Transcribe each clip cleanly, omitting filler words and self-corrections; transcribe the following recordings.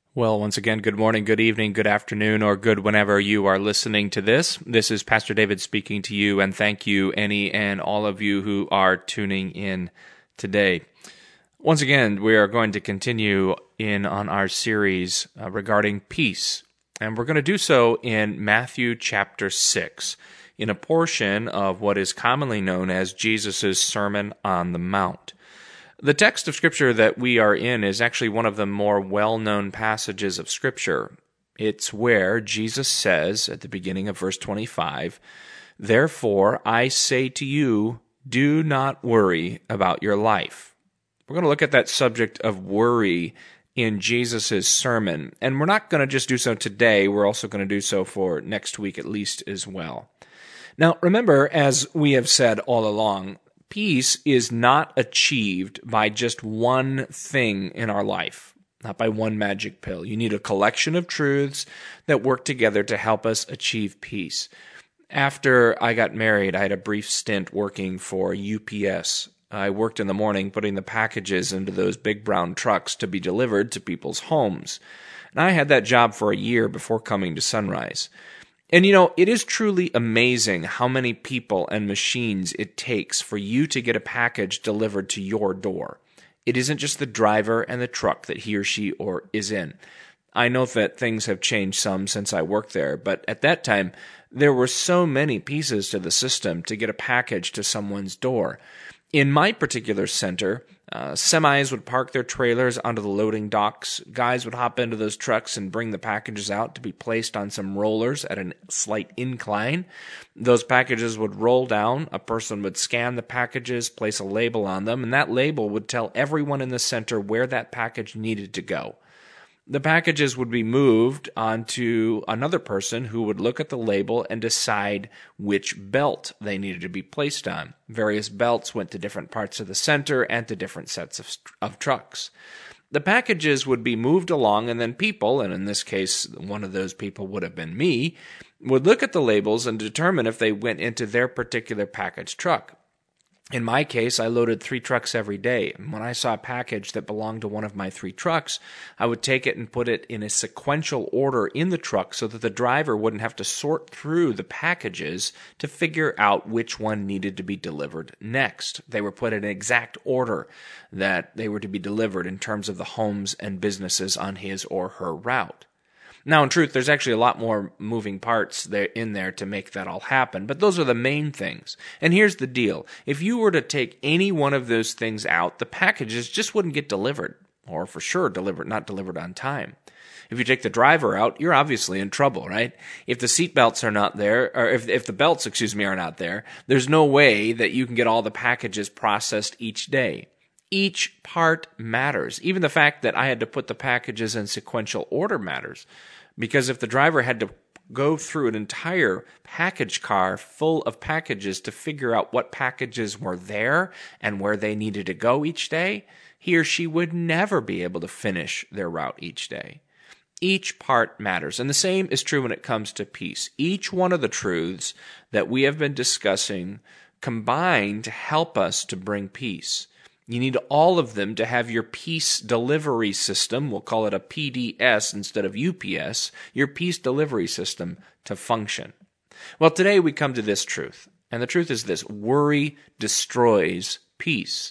Well, once again, good morning, good evening, good afternoon, or good whenever you are listening to this. This is Pastor David speaking to you, and thank you, any and all of you who are tuning in today. Once again, we are going to continue on our series regarding peace, and we're going to do so in Matthew chapter 6, in a portion of what is commonly known as Jesus' Sermon on the Mount. The text of Scripture that we are in is actually one of the more well-known passages of Scripture. It's where Jesus says, at the beginning of verse 25, "Therefore I say to you, do not worry about your life." We're going to look at that subject of worry in Jesus' sermon, and we're not going to just do so today, we're also going to do so for next week at least as well. Now, remember, as we have said all along, peace is not achieved by just one thing in our life, not by one magic pill. You need a collection of truths that work together to help us achieve peace. After I got married, I had a brief stint working for UPS. I worked in the morning putting the packages into those big brown trucks to be delivered to people's homes. And I had that job for a year before coming to Sunrise. And it is truly amazing how many people and machines it takes for you to get a package delivered to your door. It isn't just the driver and the truck that he or she is in. I know that things have changed some since I worked there, but at that time, there were so many pieces to the system to get a package to someone's door. In my particular center, semis would park their trailers onto the loading docks. Guys would hop into those trucks and bring the packages out to be placed on some rollers at a slight incline. Those packages would roll down. A person would scan the packages, place a label on them, and that label would tell everyone in the center where that package needed to go. The packages would be moved onto another person who would look at the label and decide which belt they needed to be placed on. Various belts went to different parts of the center and to different sets of trucks. The packages would be moved along, and then people, and in this case, one of those people would have been me, would look at the labels and determine if they went into their particular package truck. In my case, I loaded 3 trucks every day, and when I saw a package that belonged to one of my 3 trucks, I would take it and put it in a sequential order in the truck so that the driver wouldn't have to sort through the packages to figure out which one needed to be delivered next. They were put in an exact order that they were to be delivered in terms of the homes and businesses on his or her route. Now, in truth, there's actually a lot more moving parts in there to make that all happen, but those are the main things. And here's the deal. If you were to take any one of those things out, the packages just wouldn't get delivered, or for sure not delivered on time. If you take the driver out, you're obviously in trouble, right? If the seat belts are not there, or if the belts, are not there, there's no way that you can get all the packages processed each day. Each part matters. Even the fact that I had to put the packages in sequential order matters. Because if the driver had to go through an entire package car full of packages to figure out what packages were there and where they needed to go each day, he or she would never be able to finish their route each day. Each part matters. And the same is true when it comes to peace. Each one of the truths that we have been discussing combine to help us to bring peace. You need all of them to have your peace delivery system, we'll call it a PDS instead of UPS, your peace delivery system to function. Well, today we come to this truth, and the truth is this: worry destroys peace.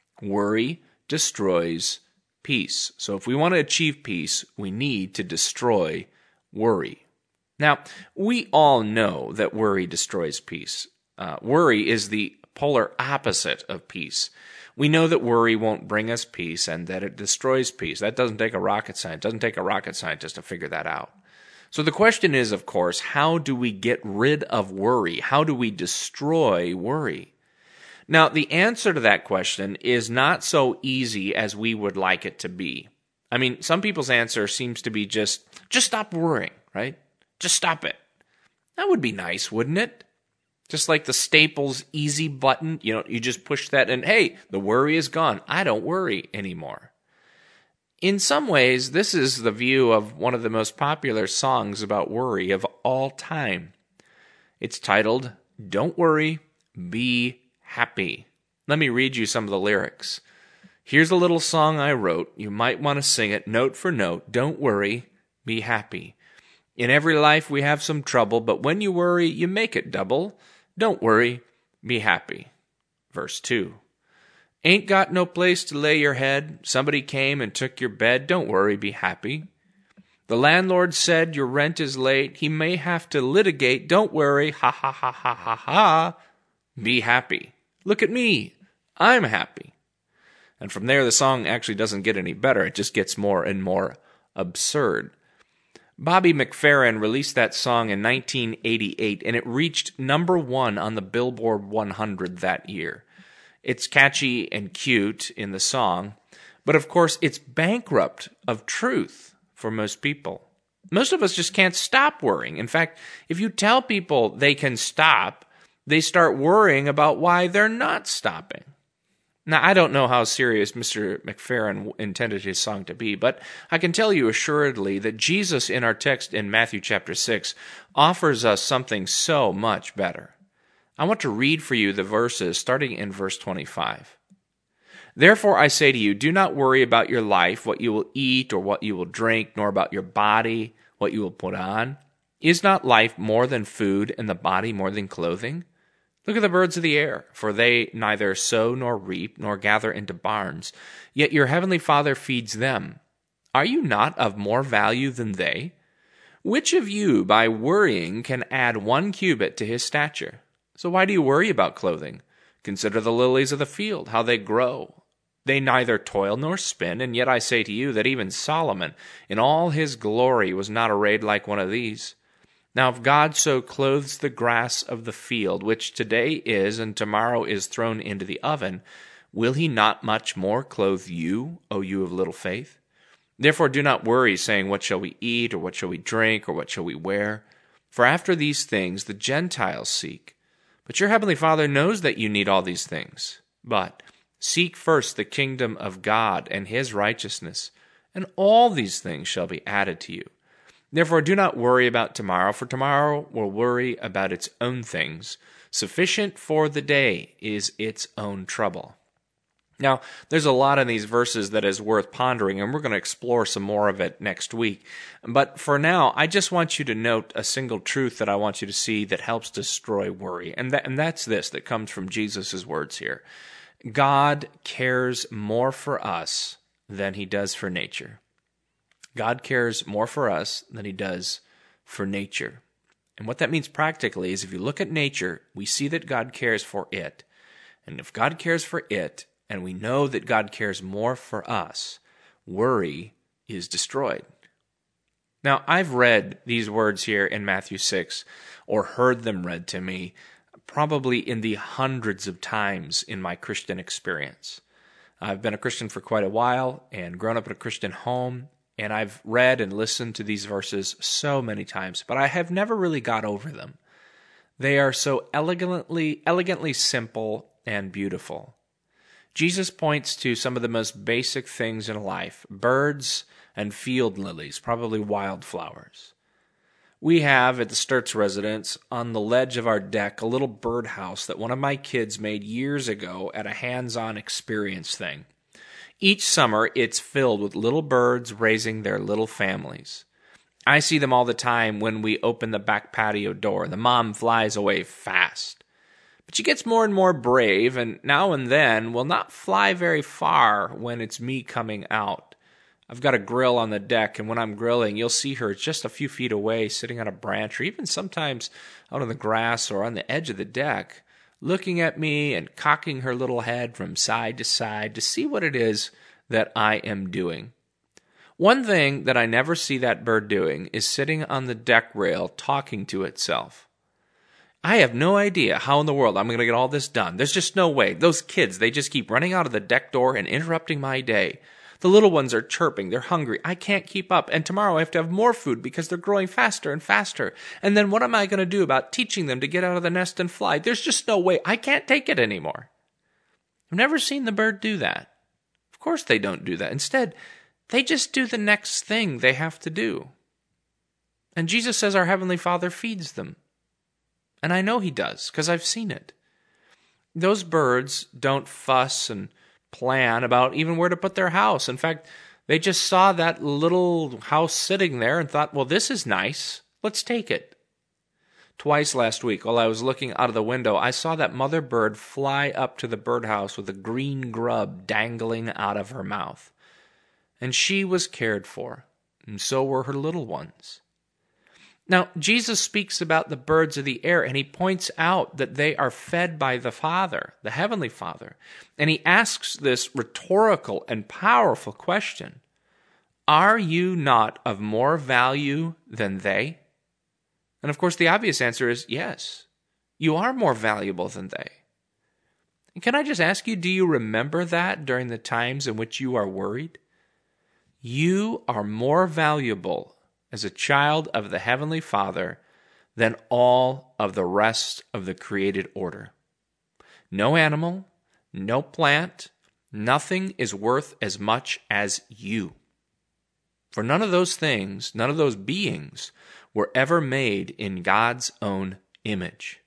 Worry destroys peace. So if we want to achieve peace, we need to destroy worry. Now, we all know that worry destroys peace. Worry is the polar opposite of peace. We know that worry won't bring us peace and that it destroys peace. That doesn't take a rocket scientist. It doesn't take a rocket scientist to figure that out. So the question is, of course, how do we get rid of worry? How do we destroy worry? Now, the answer to that question is not so easy as we would like it to be. I mean, some people's answer seems to be just stop worrying, right? Just stop it. That would be nice, wouldn't it? Just like the Staples easy button, you just push that and hey, the worry is gone. I don't worry anymore. In some ways, this is the view of one of the most popular songs about worry of all time. It's titled, "Don't Worry, Be Happy." Let me read you some of the lyrics. Here's a little song I wrote. You might want to sing it note for note. Don't worry, be happy. In every life we have some trouble, but when you worry, you make it double. Don't worry, be happy. Verse 2. Ain't got no place to lay your head. Somebody came and took your bed. Don't worry, be happy. The landlord said your rent is late. He may have to litigate. Don't worry, ha ha ha ha ha ha. Be happy. Look at me. I'm happy. And from there, the song actually doesn't get any better. It just gets more and more absurd. Bobby McFerrin released that song in 1988, and it reached number 1 on the Billboard 100 that year. It's catchy and cute in the song, but of course, it's bankrupt of truth for most people. Most of us just can't stop worrying. In fact, if you tell people they can stop, they start worrying about why they're not stopping. Now, I don't know how serious Mr. McFerrin intended his song to be, but I can tell you assuredly that Jesus in our text in Matthew chapter 6 offers us something so much better. I want to read for you the verses starting in verse 25. Therefore I say to you, do not worry about your life, what you will eat or what you will drink, nor about your body, what you will put on. Is not life more than food, and the body more than clothing? Look at the birds of the air, for they neither sow nor reap nor gather into barns, yet your heavenly Father feeds them. Are you not of more value than they? Which of you, by worrying, can add 1 cubit to his stature? So why do you worry about clothing? Consider the lilies of the field, how they grow. They neither toil nor spin, and yet I say to you that even Solomon, in all his glory, was not arrayed like one of these. Now if God so clothes the grass of the field, which today is and tomorrow is thrown into the oven, will he not much more clothe you, O you of little faith? Therefore do not worry, saying, what shall we eat, or what shall we drink, or what shall we wear? For after these things the Gentiles seek. But your heavenly Father knows that you need all these things. But seek first the kingdom of God and his righteousness, and all these things shall be added to you. Therefore do not worry about tomorrow, for tomorrow will worry about its own things. Sufficient for the day is its own trouble. Now, there's a lot in these verses that is worth pondering, and we're going to explore some more of it next week. But for now, I just want you to note a single truth that I want you to see that helps destroy worry, and that's this, that comes from Jesus' words here. God cares more for us than he does for nature. God cares more for us than he does for nature. And what that means practically is if you look at nature, we see that God cares for it. And if God cares for it, and we know that God cares more for us, worry is destroyed. Now, I've read these words here in Matthew 6, or heard them read to me, probably in the hundreds of times in my Christian experience. I've been a Christian for quite a while and grown up in a Christian home, and I've read and listened to these verses so many times, but I have never really got over them. They are so elegantly simple and beautiful. Jesus points to some of the most basic things in life, birds and field lilies, probably wildflowers. We have at the Sturts residence on the ledge of our deck a little birdhouse that one of my kids made years ago at a hands-on experience thing. Each summer, it's filled with little birds raising their little families. I see them all the time when we open the back patio door. The mom flies away fast. But she gets more and more brave, and now and then will not fly very far when it's me coming out. I've got a grill on the deck, and when I'm grilling, you'll see her just a few feet away, sitting on a branch, or even sometimes out on the grass or on the edge of the deck, looking at me and cocking her little head from side to see what it is that I am doing. One thing that I never see that bird doing is sitting on the deck rail talking to itself. I have no idea how in the world I'm going to get all this done. There's just no way. Those kids, they just keep running out of the deck door and interrupting my day. The little ones are chirping. They're hungry. I can't keep up. And tomorrow I have to have more food because they're growing faster and faster. And then what am I going to do about teaching them to get out of the nest and fly? There's just no way. I can't take it anymore. I've never seen the bird do that. Of course they don't do that. Instead, they just do the next thing they have to do. And Jesus says our Heavenly Father feeds them. And I know he does because I've seen it. Those birds don't fuss and plan about even where to put their house. In fact, they just saw that little house sitting there and thought, well, this is nice. Let's take it. Twice last week, while I was looking out of the window, I saw that mother bird fly up to the birdhouse with a green grub dangling out of her mouth. And she was cared for, and so were her little ones. Now, Jesus speaks about the birds of the air, and he points out that they are fed by the Father, the Heavenly Father. And he asks this rhetorical and powerful question: are you not of more value than they? And of course, the obvious answer is yes. You are more valuable than they. And can I just ask you, do you remember that during the times in which you are worried? You are more valuable as a child of the Heavenly Father than all of the rest of the created order. No animal, no plant, nothing is worth as much as you. For none of those things, none of those beings were ever made in God's own image.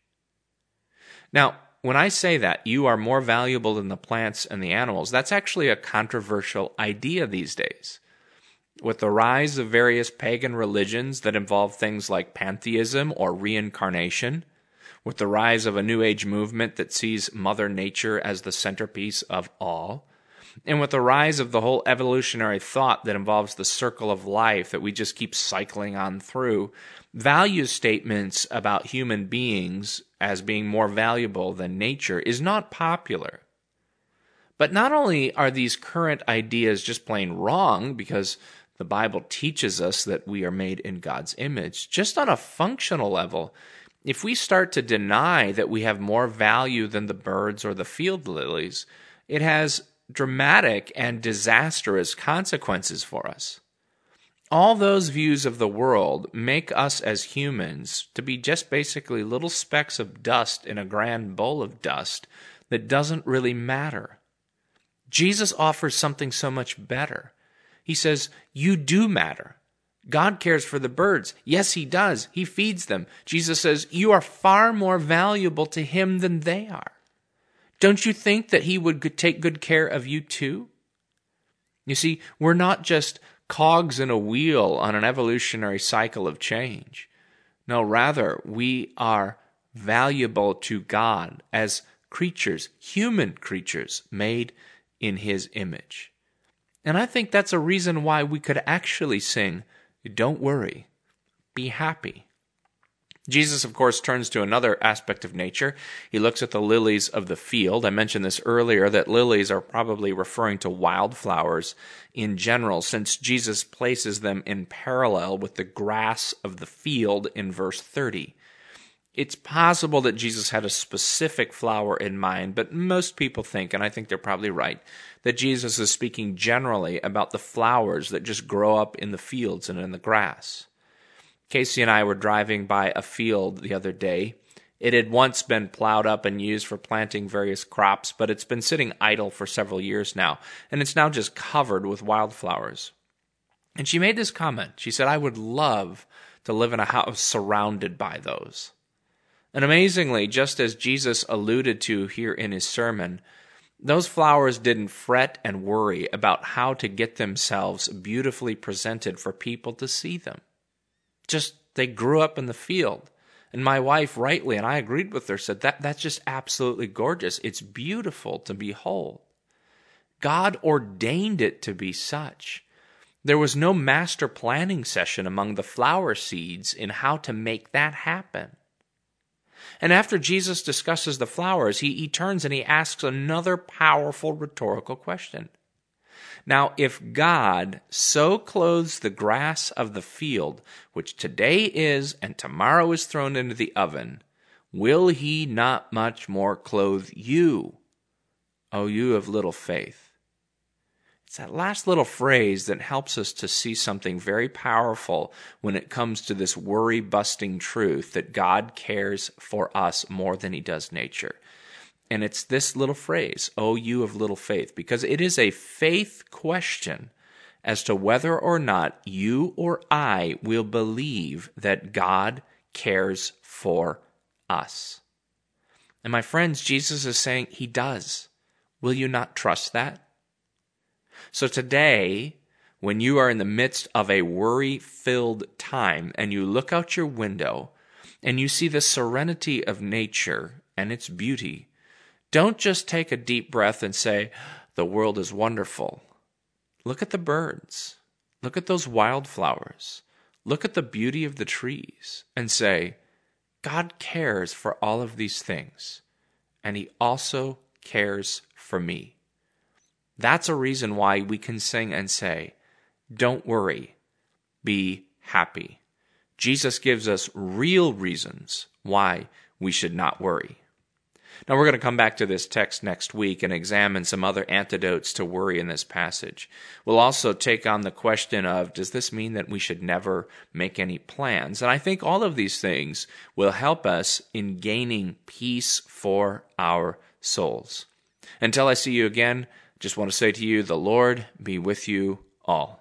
Now, when I say that you are more valuable than the plants and the animals, that's actually a controversial idea these days. With the rise of various pagan religions that involve things like pantheism or reincarnation, with the rise of a New Age movement that sees Mother Nature as the centerpiece of all, and with the rise of the whole evolutionary thought that involves the circle of life that we just keep cycling on through, value statements about human beings as being more valuable than nature is not popular. But not only are these current ideas just plain wrong, because the Bible teaches us that we are made in God's image, just on a functional level, if we start to deny that we have more value than the birds or the field lilies, it has dramatic and disastrous consequences for us. All those views of the world make us as humans to be just basically little specks of dust in a grand bowl of dust that doesn't really matter. Jesus offers something so much better. He says, you do matter. God cares for the birds. Yes, he does. He feeds them. Jesus says, you are far more valuable to him than they are. Don't you think that he would take good care of you too? You see, we're not just cogs in a wheel on an evolutionary cycle of change. No, rather, we are valuable to God as creatures, human creatures, made in his image. And I think that's a reason why we could actually sing, don't worry, be happy. Jesus, of course, turns to another aspect of nature. He looks at the lilies of the field. I mentioned this earlier, that lilies are probably referring to wildflowers in general, since Jesus places them in parallel with the grass of the field in verse 30. It's possible that Jesus had a specific flower in mind, but most people think, and I think they're probably right, that Jesus is speaking generally about the flowers that just grow up in the fields and in the grass. Casey and I were driving by a field the other day. It had once been plowed up and used for planting various crops, but it's been sitting idle for several years now, and it's now just covered with wildflowers. And she made this comment. She said, I would love to live in a house surrounded by those. And amazingly, just as Jesus alluded to here in his sermon, those flowers didn't fret and worry about how to get themselves beautifully presented for people to see them. Just they grew up in the field. And my wife rightly, and I agreed with her, said that's just absolutely gorgeous. It's beautiful to behold. God ordained it to be such. There was no master planning session among the flower seeds in how to make that happen. And after Jesus discusses the flowers, he turns and he asks another powerful rhetorical question. Now, if God so clothes the grass of the field, which today is and tomorrow is thrown into the oven, will he not much more clothe you, O you of little faith? It's that last little phrase that helps us to see something very powerful when it comes to this worry-busting truth that God cares for us more than he does nature. And it's this little phrase, O you of little faith, because it is a faith question as to whether or not you or I will believe that God cares for us. And my friends, Jesus is saying he does. Will you not trust that? So today, when you are in the midst of a worry-filled time and you look out your window and you see the serenity of nature and its beauty, don't just take a deep breath and say, the world is wonderful. Look at the birds. Look at those wildflowers. Look at the beauty of the trees and say, God cares for all of these things, and He also cares for me. That's a reason why we can sing and say, don't worry, be happy. Jesus gives us real reasons why we should not worry. Now, we're going to come back to this text next week and examine some other antidotes to worry in this passage. We'll also take on the question of, does this mean that we should never make any plans? And I think all of these things will help us in gaining peace for our souls. Until I see you again, just want to say to you, the Lord be with you all.